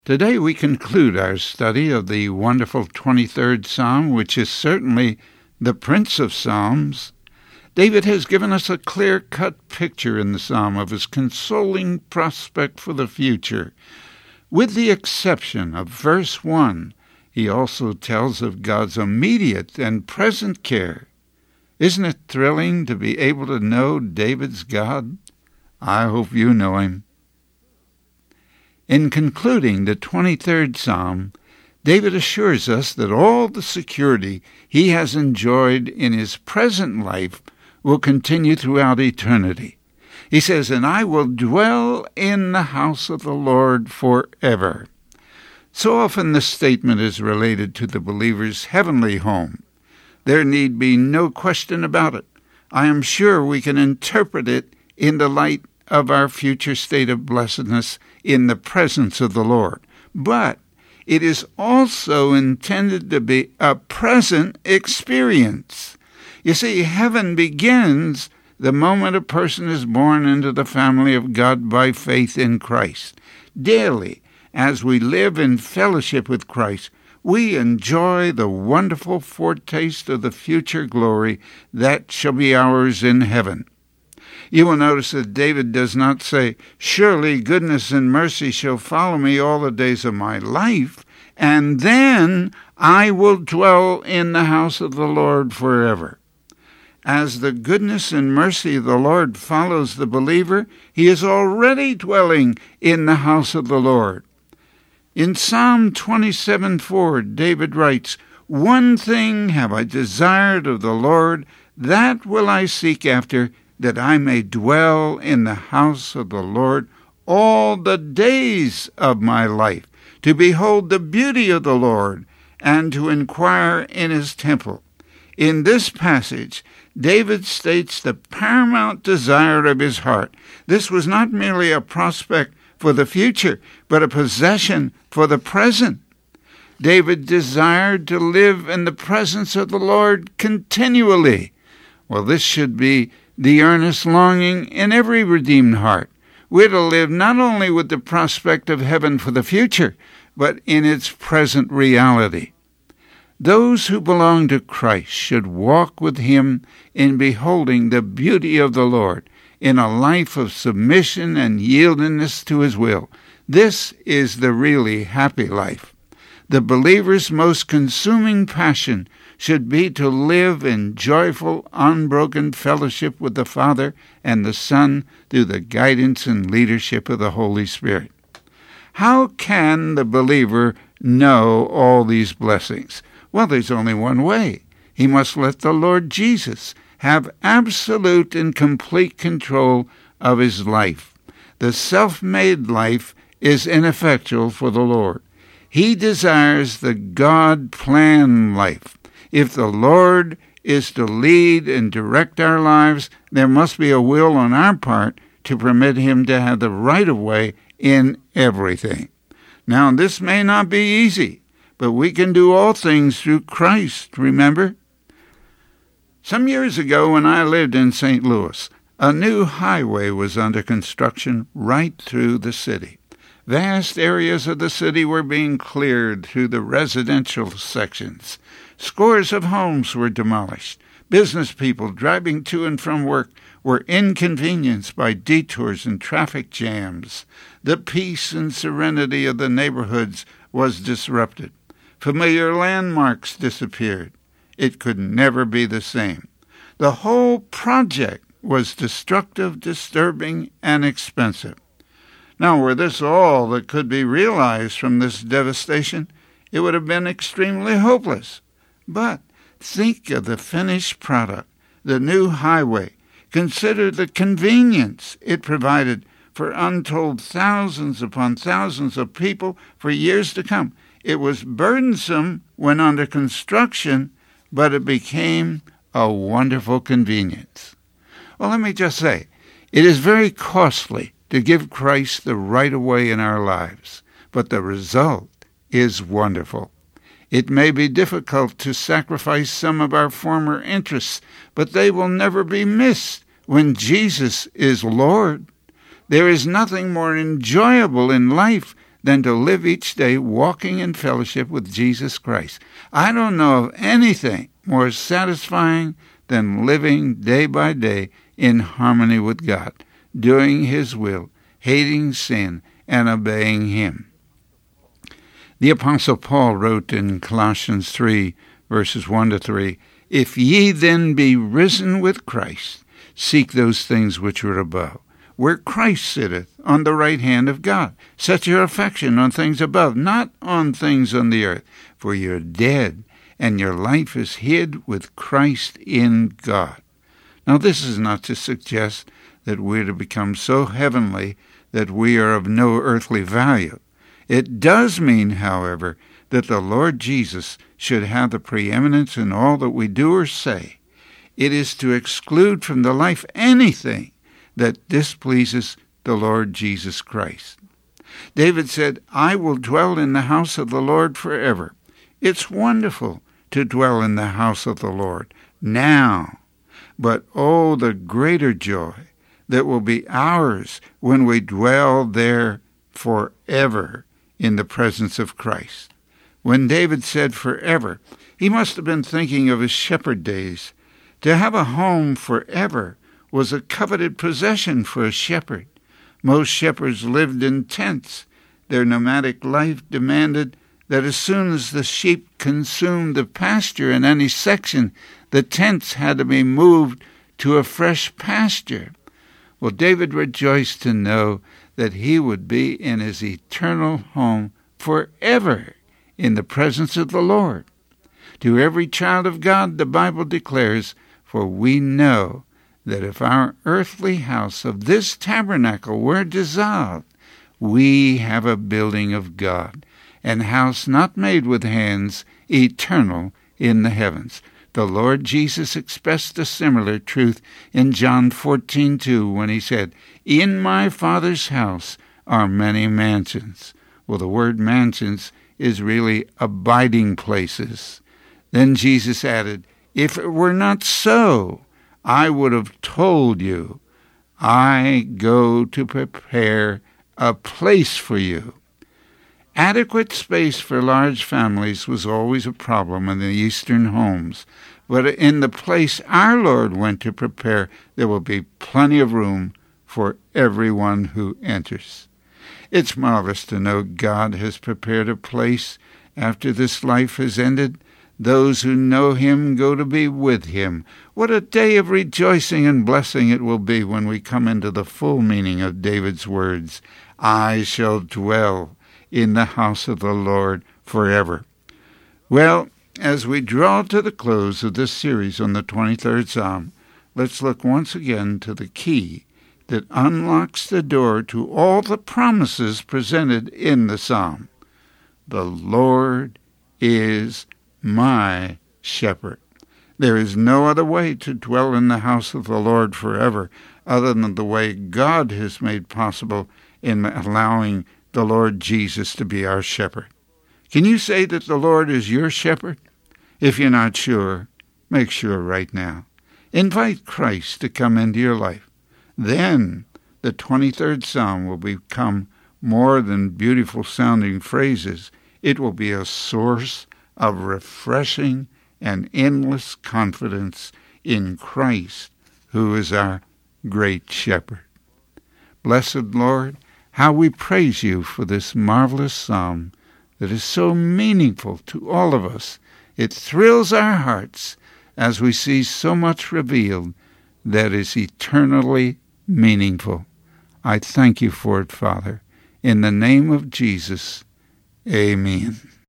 Today we conclude our study of the wonderful 23rd Psalm, which is certainly the Prince of Psalms. David has given us a clear-cut picture in the psalm of his consoling prospect for the future. With the exception of verse 1, he also tells of God's immediate and present care. Isn't it thrilling to be able to know David's God? I hope you know him. In concluding the 23rd Psalm, David assures us that all the security he has enjoyed in his present life will continue throughout eternity. He says, "And I will dwell in the house of the Lord forever." So often this statement is related to the believer's heavenly home. There need be no question about it. I am sure we can interpret it in the light of our future state of blessedness in the presence of the Lord. But it is also intended to be a present experience. You see, heaven begins the moment a person is born into the family of God by faith in Christ. Daily, as we live in fellowship with Christ, we enjoy the wonderful foretaste of the future glory that shall be ours in heaven. You will notice that David does not say, "Surely goodness and mercy shall follow me all the days of my life, and then I will dwell in the house of the Lord forever." As the goodness and mercy of the Lord follows the believer, he is already dwelling in the house of the Lord. In Psalm 27:4, David writes, "One thing have I desired of the Lord, that will I seek after, that I may dwell in the house of the Lord all the days of my life, to behold the beauty of the Lord, and to inquire in his temple." In this passage, David states the paramount desire of his heart. This was not merely a prospect for the future, but a possession for the present. David desired to live in the presence of the Lord continually. Well, this should be the earnest longing in every redeemed heart. We're to live not only with the prospect of heaven for the future, but in its present reality. Those who belong to Christ should walk with him in beholding the beauty of the Lord, in a life of submission and yieldedness to his will. This is the really happy life. The believer's most consuming passion should be to live in joyful, unbroken fellowship with the Father and the Son through the guidance and leadership of the Holy Spirit. How can the believer know all these blessings? Well, there's only one way. He must let the Lord Jesus have absolute and complete control of his life. The self-made life is ineffectual for the Lord. He desires the God-planned life. If the Lord is to lead and direct our lives, there must be a will on our part to permit him to have the right of way in everything. Now, this may not be easy, but we can do all things through Christ, remember? Some years ago, when I lived in St. Louis, a new highway was under construction right through the city. Vast areas of the city were being cleared through the residential sections. Scores of homes were demolished. Business people driving to and from work were inconvenienced by detours and traffic jams. The peace and serenity of the neighborhoods was disrupted. Familiar landmarks disappeared. It could never be the same. The whole project was destructive, disturbing, and expensive. Now, were this all that could be realized from this devastation, it would have been extremely hopeless. But think of the finished product, the new highway. Consider the convenience it provided for untold thousands upon thousands of people for years to come. It was burdensome when under construction, but it became a wonderful convenience. Well, let me just say, it is very costly to give Christ the right of way in our lives, but the result is wonderful. It may be difficult to sacrifice some of our former interests, but they will never be missed when Jesus is Lord. There is nothing more enjoyable in life than to live each day walking in fellowship with Jesus Christ. I don't know of anything more satisfying than living day by day in harmony with God, doing His will, hating sin, and obeying Him. The Apostle Paul wrote in Colossians 3, verses 1-3, "If ye then be risen with Christ, seek those things which are above, where Christ sitteth on the right hand of God. Set your affection on things above, not on things on the earth. For you're dead, and your life is hid with Christ in God." Now, this is not to suggest that we're to become so heavenly that we are of no earthly value. It does mean, however, that the Lord Jesus should have the preeminence in all that we do or say. It is to exclude from the life anything that displeases the Lord Jesus Christ. David said, "I will dwell in the house of the Lord forever." It's wonderful to dwell in the house of the Lord now, but oh, the greater joy that will be ours when we dwell there forever in the presence of Christ. When David said forever, he must have been thinking of his shepherd days. To have a home forever was a coveted possession for a shepherd. Most shepherds lived in tents. Their nomadic life demanded that as soon as the sheep consumed the pasture in any section, the tents had to be moved to a fresh pasture. Well, David rejoiced to know that he would be in his eternal home forever in the presence of the Lord. To every child of God, the Bible declares, "For we know that if our earthly house of this tabernacle were dissolved, we have a building of God, an house not made with hands, eternal in the heavens." The Lord Jesus expressed a similar truth in John 14:2 when he said, "In my Father's house are many mansions." Well, the word mansions is really abiding places. Then Jesus added, "If it were not so, I would have told you, I go to prepare a place for you." Adequate space for large families was always a problem in the Eastern homes, but in the place our Lord went to prepare, there will be plenty of room for everyone who enters. It's marvelous to know God has prepared a place after this life has ended. Those who know Him go to be with Him. What a day of rejoicing and blessing it will be when we come into the full meaning of David's words, "I shall dwell in the house of the Lord forever." Well, as we draw to the close of this series on the 23rd Psalm, let's look once again to the key that unlocks the door to all the promises presented in the psalm. The Lord is my shepherd. There is no other way to dwell in the house of the Lord forever other than the way God has made possible in allowing the Lord Jesus to be our shepherd. Can you say that the Lord is your shepherd? If you're not sure, make sure right now. Invite Christ to come into your life. Then the 23rd Psalm will become more than beautiful sounding phrases. It will be a source of refreshing and endless confidence in Christ, who is our great shepherd. Blessed Lord, how we praise you for this marvelous psalm that is so meaningful to all of us. It thrills our hearts as we see so much revealed that is eternally meaningful. I thank you for it, Father. In the name of Jesus, amen.